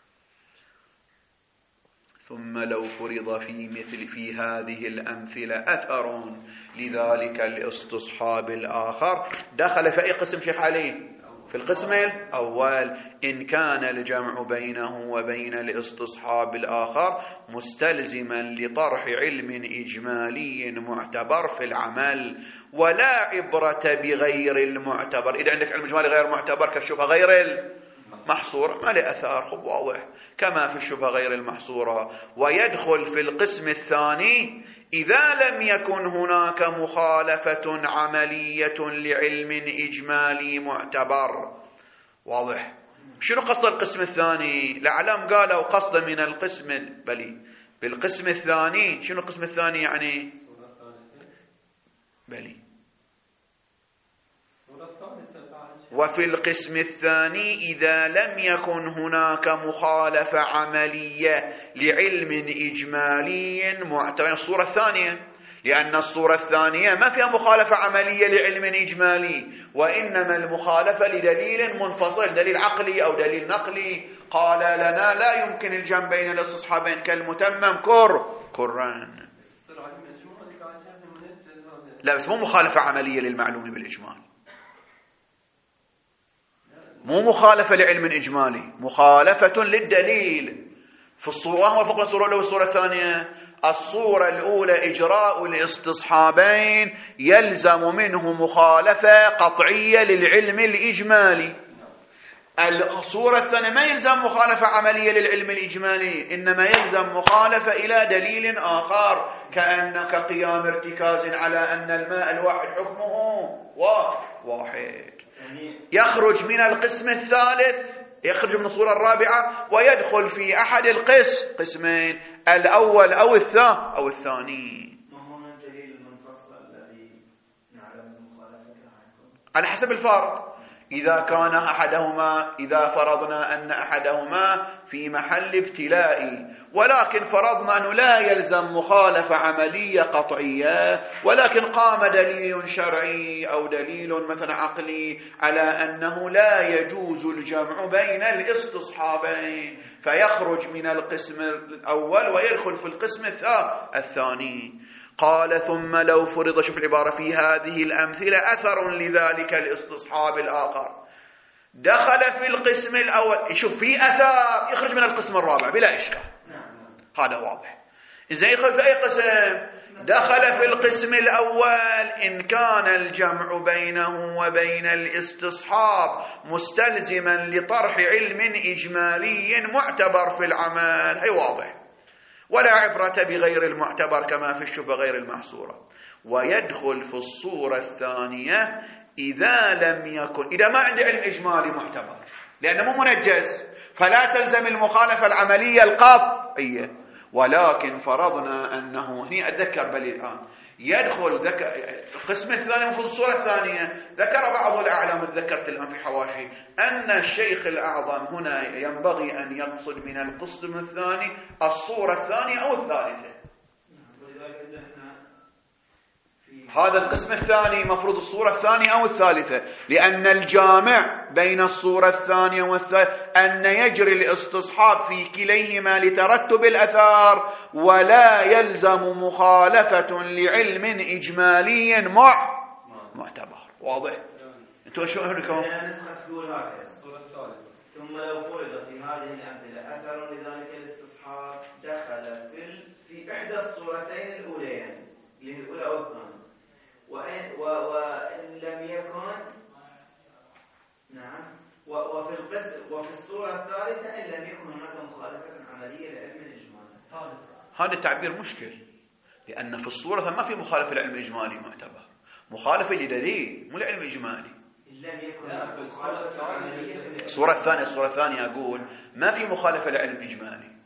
Speaker 1: ثم لو فرض في هذه الأمثلة أثر لذلك الاستصحاب الآخر دخل في أي قسم شيخ علي؟ في القسم الأول. إن كان الجمع بينه وبين الاستصحاب الآخر مستلزما لطرح علم إجمالي معتبر في العمل ولا عبرة بغير المعتبر. إذا عندك علم إجمالي غير معتبر كالشبهة غير المحصورة ما له أثار، خب واضح، كما في الشبهة غير المحصورة. ويدخل في القسم الثاني إذا لم يكن هناك مخالفة عملية لعلم إجمالي معتبر. واضح؟ شنو قصد القسم الثاني؟ الأعلام قالوا قصد من القسم بلي بالقسم الثاني. شنو القسم الثاني يعني؟ بلي وفي القسم الثاني إذا لم يكن هناك مخالفة عملية لعلم إجمالي معتبر. الصورة الثانية، لأن الصورة الثانية ما فيها مخالفة عملية لعلم إجمالي، وإنما المخالفة لدليل منفصل، دليل عقلي أو دليل نقلي. قال لنا لا يمكن الجمع بين الاستصحابين كالمتمم كران. لا بس مو مخالفة عملية للمعلوم بالإجمال، مو مخالفة لعلم إجمالي، مخالفة للدليل. في الصورة هو فوق الصورة الأولى والصورة الثانية. الصورة الأولى إجراء الاستصحابين يلزم منه مخالفة قطعية للعلم الإجمالي. الصورة الثانية ما يلزم مخالفة عملية للعلم الإجمالي، إنما يلزم مخالفة إلى دليل آخر، كأنك قيام ارتكاز على أن الماء الواحد حكمه واحد. يخرج من القسم الثالث، يخرج من الصورة الرابعة ويدخل في أحد قسمين، الأول أو الثاني.
Speaker 3: ما هو الدليل المنفصل الذي نعلم المخالفة
Speaker 1: على حسب الفرق. إذا فرضنا أن أحدهما في محل ابتلاء، ولكن فرضنا أنه لا يلزم مخالفة عملية قطعية، ولكن قام دليل شرعي أو دليل مثلا عقلي على أنه لا يجوز الجمع بين الاستصحابين، فيخرج من القسم الأول ويدخل في القسم الثاني. قال ثم لو فرض، شوف العبارة، في هذه الأمثلة أثر لذلك الاستصحاب الآخر دخل في القسم الأول. شوف في أثر يخرج من القسم الرابع بلا إشكال، هذا واضح. إذا يدخل في أي قسم؟ دخل في القسم الأول إن كان الجمع بينه وبين الاستصحاب مستلزما لطرح علم إجمالي معتبر في العمل، هي واضح، ولا عبرة بغير المعتبر كما في الشبهة غير المحصورة. ويدخل في الصورة الثانية إذا ما عنده علم إجمالي معتبر، لأنه مو منجز، فلا تلزم المخالفة العملية القطعية. ولكن فرضنا أنه هنا أتذكر بلي الآن يدخل القسم الثاني في الصورة الثانية. ذكر بعض الأعلام، ذكرت الآن في حواشي، أن الشيخ الأعظم هنا ينبغي أن يقصد من القسم الثاني الصورة الثانية أو الثالثة. هذا القسم الثاني مفروض الصورة الثانية أو الثالثة، لأن الجامع بين الصورة الثانية والثالثة أن يجري الاستصحاب في كليهما لترتب الأثار، ولا يلزم مخالفة لعلم إجمالي معتبر. واضح؟ أنتوا شو هنكم؟
Speaker 3: نسخة تقول هكذا الصورة الثالثة. ثم لو فرض في هذه الأمثلة أثر لذلك الاستصحاب دخل في إحدى الصورتين الأوليين، الأولى أو الثانية، وإن لم يكن وفي الصورة الثالثة إن لم يكن هناك مخالفة عملية لعلم الإجمالي.
Speaker 1: هذا التعبير مشكل، لأن في الصورة ما في مخالفة لعلم إجمالي معتبر، مخالفة لدليل مو لعلم إجمالي.
Speaker 3: لم يكن
Speaker 1: الصورة الثانية أقول ما في مخالفة لعلم إجمالي.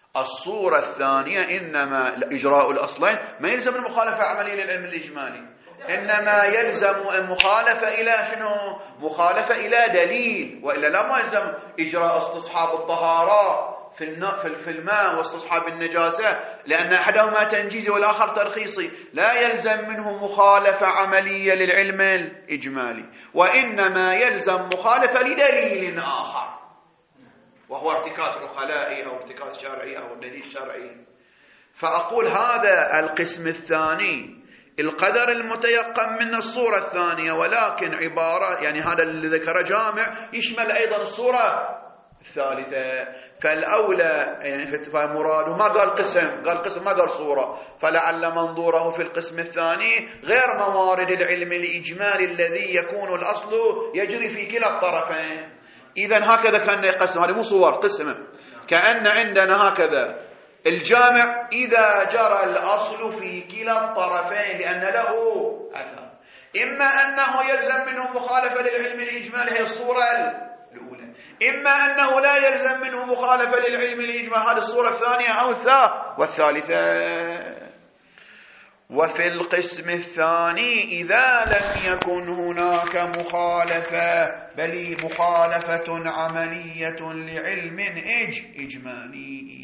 Speaker 1: الصورة الثانية إنما إجراء الأصلين ما يلزم المخالفة عملية للعلم الإجمالي. إنما يلزم مخالفة إلى شنو؟ مخالفة إلى دليل، وإلا لا يلزم إجراء استصحاب الطهارة في الماء واستصحاب النجاسة، لأن أحدهما تنجيزي والآخر ترخيصي، لا يلزم منه مخالفة عملية للعلم الإجمالي، وإنما يلزم مخالفة لدليل آخر، وهو ارتكاز عقلائي أو ارتكاز شرعي أو دليل شرعي. فأقول هذا القسم الثاني القدر المتيقن من الصورة الثانية، ولكن عبارة يعني هذا اللي ذكره جامع يشمل أيضا الصورة الثالثة. فالأولى يعني فالمراد ما قال قسم، قال قسم ما قال صورة، فلعل منظوره في القسم الثاني غير موارد العلم الإجمالي الذي يكون الأصل يجري في كلا الطرفين. إذن هكذا كان يقسم، هذه مو صور، قسم. كأن عندنا هكذا الجامع إذا جرى الأصل في كلا الطرفين لأن له أثر، إما أنه يلزم منه مخالفة للعلم الإجمالي هي الصورة الأولى، إما أنه لا يلزم منه مخالفة للعلم الإجمالي هذه الصورة الثانية أو والثالثة. وفي القسم الثاني إذا لم يكن هناك مخالفة بل مخالفة عملية لعلم إجمالي،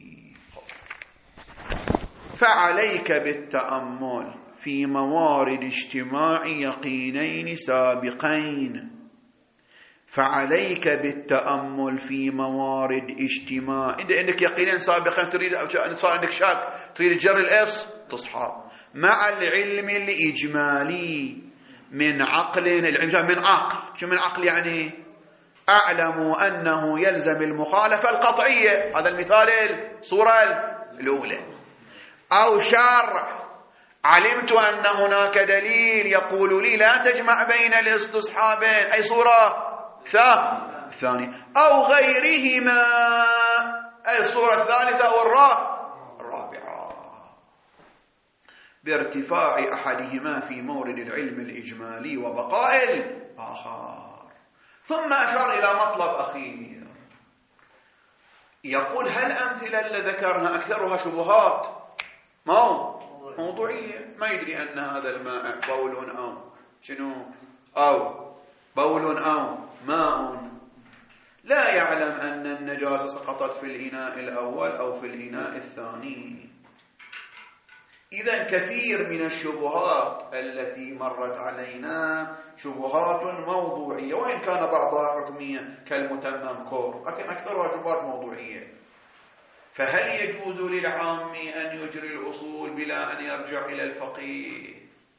Speaker 1: فعليك بالتأمل في موارد اجتماع يقينين سابقين. فعليك بالتأمل في موارد اجتماع، عندك يقينين سابقين تريد صار عندك شك تريد جر الاستصحاب مع العلم الإجمالي من عقل، العلم من عقل، شو من عقل يعني؟ أعلم أنه يلزم المخالفة القطعية، هذا المثال الصورة الأولى، أو شرع علمت أن هناك دليل يقول لي لا تجمع بين الاستصحابين، أي صورة ثانية، أو غيرهما أي الصورة الثالثة أو الرابعة، بارتفاع أحدهما في مورد العلم الإجمالي وبقاء الآخر. ثم أشار إلى مطلب أخير، يقول هل أمثلة اللي ذكرنا أكثرها شبهات موضوعية، ما يدري أن هذا الماء بول أو شنو، أو بول أو ماء، لا يعلم أن النجاسة سقطت في الإناء الأول أو في الإناء الثاني. إذن كثير من الشبهات التي مرت علينا شبهات موضوعية، وإن كان بعضها حكمية كالمتمم كور، لكن أكثرها شبهات موضوعية. فهل يجوز للعام أن يجري الأصول بلا أن يرجع إلى الفقيه؟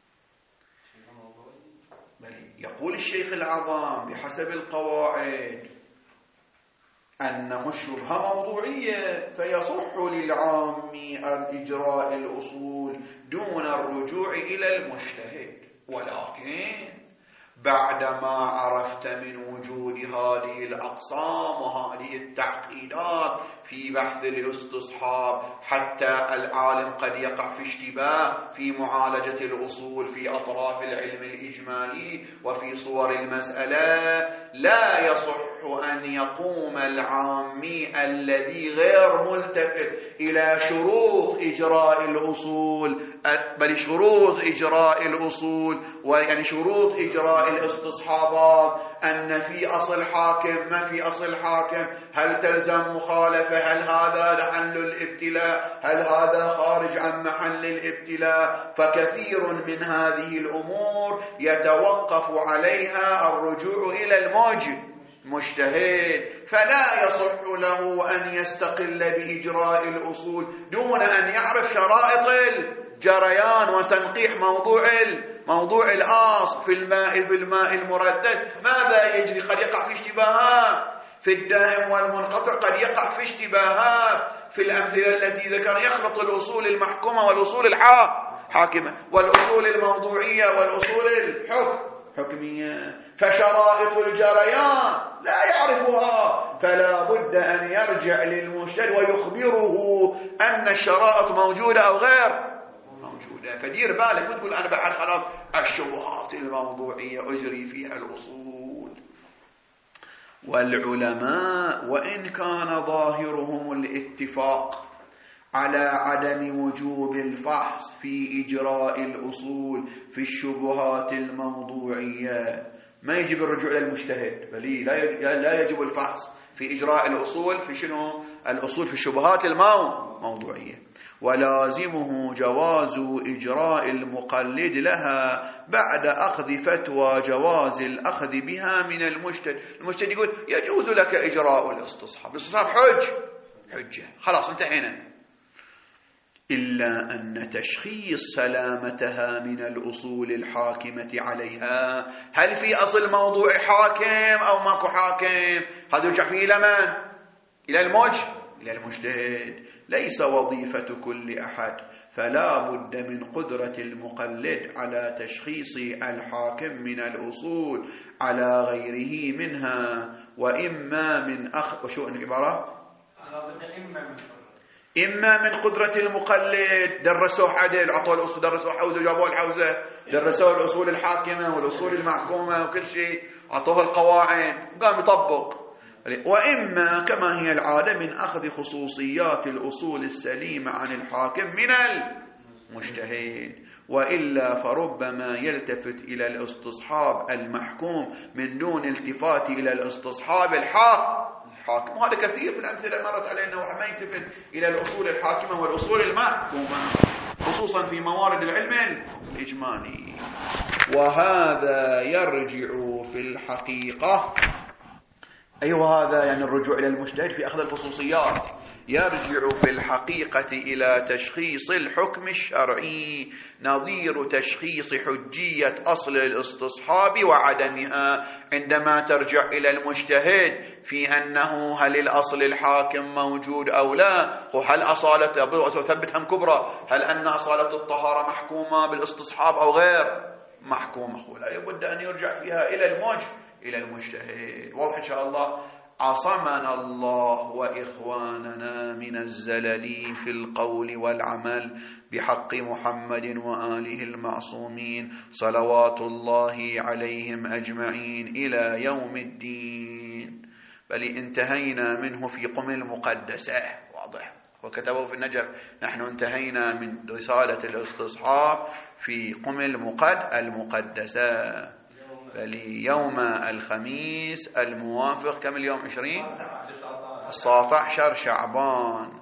Speaker 1: بل يقول الشيخ العظام بحسب القواعد أنه الشبهة موضوعية، فيصح للعام أن إجراء الأصول دون الرجوع إلى المجتهد، ولكن بعدما عرفت من وجود هذه الأقسام وهذه التعقيدات في بحث الاستصحاب، حتى العالم قد يقع في اشتباه في معالجة الأصول في أطراف العلم الإجمالي وفي صور المسألة، لا يصح أن يقوم العامي الذي غير ملتفت إلى شروط إجراء الأصول، بل شروط إجراء الأصول ويعني شروط إجراء الاستصحابات، أن في أصل حاكم ما في أصل حاكم، هل تلزم مخالفة، هل هذا محل الابتلاء، هل هذا خارج عن محل الابتلاء. فكثير من هذه الأمور يتوقف عليها الرجوع إلى المجتهد، فلا يصح له أن يستقل بإجراء الأصول دون أن يعرف شرائط الجريان وتنقيح موضوع الآصل في الماء المردد ماذا يجري. قد يقع في اشتباهات في الدائم والمنقطع، قد يقع في اشتباهات في الأمثلة التي ذكر، يخلط الأصول المحكومة والأصول الحاكمة والأصول الموضوعية والأصول الحكمية، فشرائط الجريان لا يعرفها، فلا بد أن يرجع للمجتهد ويخبره أن الشرائط موجودة أو غير موجودة. فدير بالك وتقول أنا بعد خلاص الشبهات الموضوعية أجري فيها الأصول. والعلماء وإن كان ظاهرهم الاتفاق على عدم وجوب الفحص في إجراء الأصول في الشبهات الموضوعية. ما يجب الرجوع إلى المجتهد، بل لا يجب الفحص في إجراء الأصول في شنو؟ الأصول في الشبهات الموضوعية. ولازمه جواز إجراء المقلد لها بعد أخذ فتوى جواز الأخذ بها من المجتهد. المجتهد يقول يجوز لك إجراء الاستصحاب حجة، خلاص انتهينا. إلا أن تشخيص سلامتها من الأصول الحاكمة عليها، هل في أصل موضوعي حاكم أو ماكو حاكم، هذا يرجع فيه إلى من؟ إلى المجتهد، ليس وظيفة كل أحد. فلا بد من قدرة المقلد على تشخيص الحاكم من الأصول على غيره منها، وإما من وشو العبارة؟ إما من قدرة المقلد، درسوه عدل، عطوه الأصول، درسوه حوزة، جابوه الحوزة، درسوه الأصول الحاكمة والأصول المحكومة وكل شيء، عطوه القواعد، قام يطبق. وإما كما هي العادة من أخذ خصوصيات الأصول السليمة عن الحاكم من المجتهد، وإلا فربما يلتفت إلى الاستصحاب المحكوم من دون التفات إلى الاستصحاب الحاكم. وهذا كثير في الأمثلة مرت علينا، وما يلتفت إلى الأصول الحاكمة والأصول المحكومة خصوصا في موارد العلم الإجمالي. وهذا يرجع في الحقيقة، هذا يعني الرجوع إلى المجتهد في أخذ الخصوصيات، يرجع في الحقيقة إلى تشخيص الحكم الشرعي نظير تشخيص حجية أصل الاستصحاب وعدمها، عندما ترجع إلى المجتهد في أنه هل الأصل الحاكم موجود أو لا، وهل أصالة وثبت هم كبرى، هل أن أصالة الطهارة محكومة بالاستصحاب أو غير محكومة، لا يبد أن يرجع فيها إلى المجتهد. واضح إن شاء الله. عصمنا الله وإخواننا من الزلل في القول والعمل بحق محمد وآله المعصومين صلوات الله عليهم أجمعين إلى يوم الدين. بل انتهينا منه في قم المقدسة، واضح، وكتبوا في النجف نحن انتهينا من رسالة الاستصحاب في قم المقدسة. بل يوم الخميس الموافق كم اليوم؟ 19 شعبان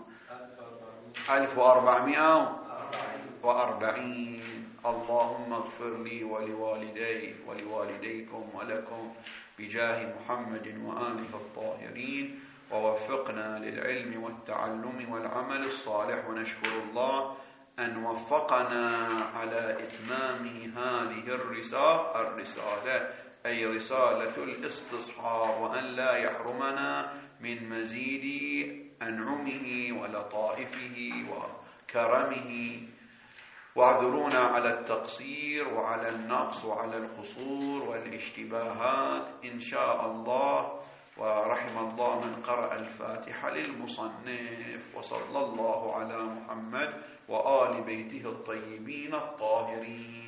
Speaker 1: 1440. اللهم اغفر لي ولوالدي ولوالديكم ولكم بجاه محمد وآله الطاهرين، ووفقنا للعلم والتعلم والعمل الصالح. ونشكر الله أن وفقنا على إتمام هذه الرسالة أي رسالة الاستصحاب، وأن لا يحرمنا من مزيد أنعمه ولطائفه وكرمه. واعذرونا على التقصير وعلى النقص وعلى القصور والاشتباهات إن شاء الله. ورحم الله من قرأ الفاتحة للمصنف، وصلى الله على محمد وآل بيته الطيبين الطاهرين.